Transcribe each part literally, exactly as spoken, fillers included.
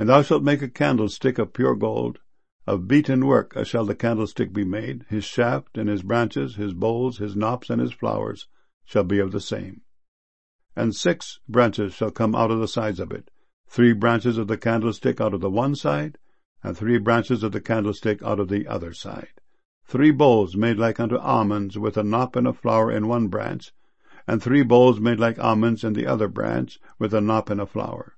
And thou shalt make a candlestick of pure gold. Of beaten work shall the candlestick be made. His shaft and his branches, his bowls, his knops, and his flowers shall be of the same. And six branches shall come out of the sides of it, three branches of the candlestick out of the one side, and three branches of the candlestick out of the other side. Three bowls made like unto almonds, with a knop and a flower in one branch, and three bowls made like almonds in the other branch, with a knop and a flower.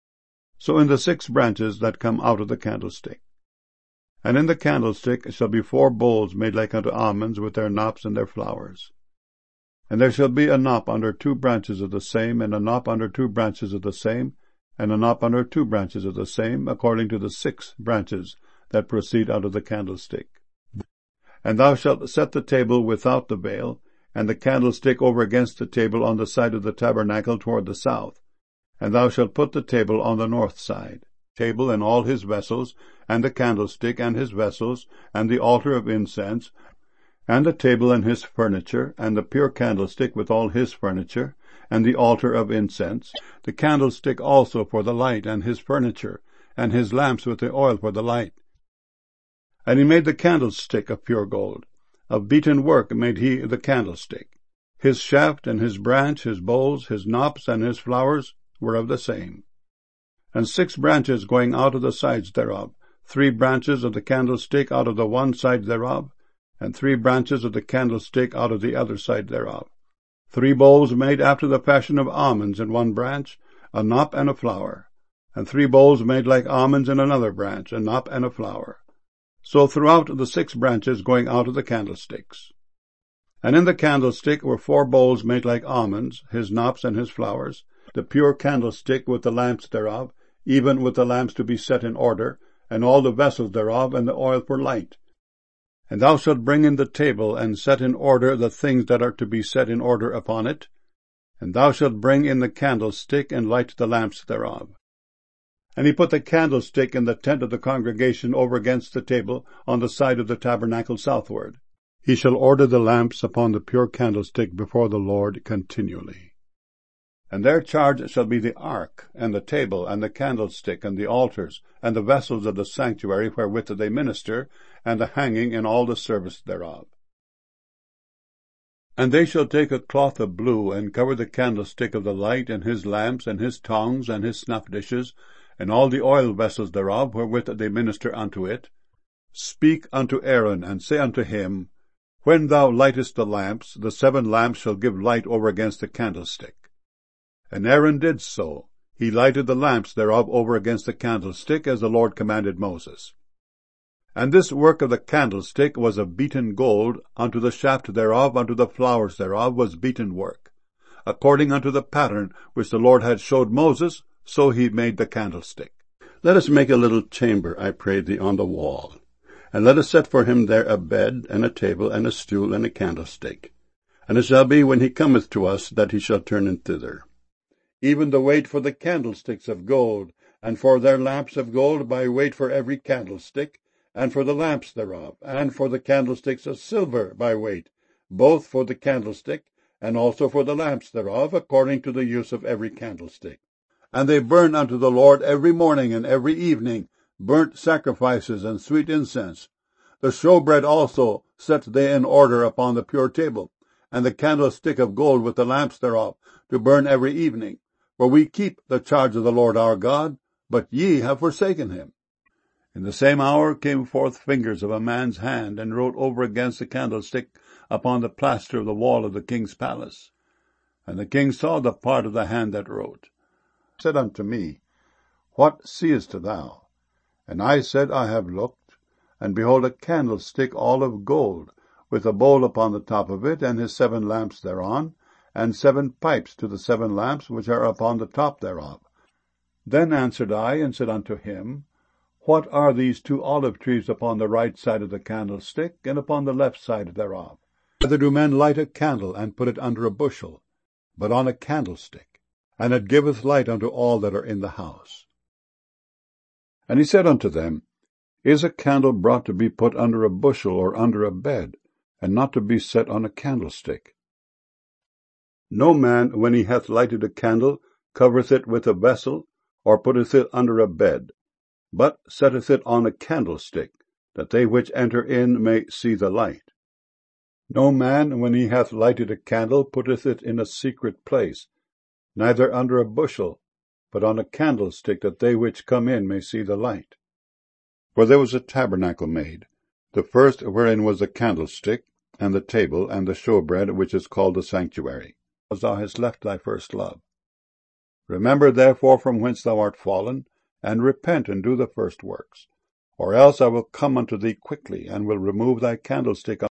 So in the six branches that come out of the candlestick. And in the candlestick shall be four bowls made like unto almonds, with their knops and their flowers. And there shall be a knop under two branches of the same, and a knop under two branches of the same, and a knop under two branches of the same, according to the six branches that proceed out of the candlestick. And thou shalt set the table without the veil, and the candlestick over against the table on the side of the tabernacle toward the south. And thou shalt put the table on the north side, table and all his vessels, and the candlestick and his vessels, and the altar of incense, and the table and his furniture, and the pure candlestick with all his furniture, and the altar of incense, the candlestick also for the light, and his furniture, and his lamps with the oil for the light. And he made the candlestick of pure gold. Of beaten work made he the candlestick. His shaft and his branch, his bowls, his knops, and his flowers were of the same. And six branches going out of the sides thereof, three branches of the candlestick out of the one side thereof, and three branches of the candlestick out of the other side thereof. Three bowls made after the fashion of almonds in one branch, a knop and a flower. And three bowls made like almonds in another branch, a knop and a flower. So throughout the six branches going out of the candlesticks. And in the candlestick were four bowls made like almonds, his knops and his flowers, the pure candlestick with the lamps thereof, even with the lamps to be set in order, and all the vessels thereof, and the oil for light. And thou shalt bring in the table, and set in order the things that are to be set in order upon it. And thou shalt bring in the candlestick, and light the lamps thereof. And he put the candlestick in the tent of the congregation over against the table, on the side of the tabernacle southward. He shall order the lamps upon the pure candlestick before the Lord continually. And their charge shall be the ark, and the table, and the candlestick, and the altars, and the vessels of the sanctuary wherewith they minister, and the hanging in all the service thereof. And they shall take a cloth of blue, and cover the candlestick of the light, and his lamps, and his tongs, and his snuff dishes, and all the oil vessels thereof, wherewith they minister unto it. Speak unto Aaron, and say unto him, When thou lightest the lamps, the seven lamps shall give light over against the candlestick. And Aaron did so. He lighted the lamps thereof over against the candlestick, as the Lord commanded Moses. And this work of the candlestick was of beaten gold, unto the shaft thereof, unto the flowers thereof was beaten work. According unto the pattern which the Lord had showed Moses, so he made the candlestick. Let us make a little chamber, I pray thee, on the wall. And let us set for him there a bed, and a table, and a stool, and a candlestick. And it shall be, when he cometh to us, that he shall turn in thither. Even the weight for the candlesticks of gold, and for their lamps of gold by weight for every candlestick, and for the lamps thereof, and for the candlesticks of silver by weight, both for the candlestick, and also for the lamps thereof, according to the use of every candlestick. And they burn unto the Lord every morning and every evening burnt sacrifices and sweet incense. The showbread also set they in order upon the pure table, and the candlestick of gold with the lamps thereof, to burn every evening. For we keep the charge of the Lord our God, but ye have forsaken him. In the same hour came forth fingers of a man's hand, and wrote over against the candlestick upon the plaster of the wall of the king's palace. And the king saw the part of the hand that wrote. He said unto me, What seest thou? And I said, I have looked, and behold a candlestick all of gold, with a bowl upon the top of it, and his seven lamps thereon, and seven pipes to the seven lamps which are upon the top thereof. Then answered I, and said unto him, What are these two olive trees upon the right side of the candlestick, and upon the left side thereof? Whether do men light a candle, and put it under a bushel, but on a candlestick? And it giveth light unto all that are in the house. And he said unto them, Is a candle brought to be put under a bushel, or under a bed, and not to be set on a candlestick? No man, when he hath lighted a candle, covereth it with a vessel, or putteth it under a bed, but setteth it on a candlestick, that they which enter in may see the light. No man, when he hath lighted a candle, putteth it in a secret place, neither under a bushel, but on a candlestick, that they which come in may see the light. For there was a tabernacle made, the first wherein was the candlestick, and the table, and the showbread, which is called the sanctuary, as thou hast left thy first love. Remember therefore from whence thou art fallen, and repent, and do the first works. Or else I will come unto thee quickly, and will remove thy candlestick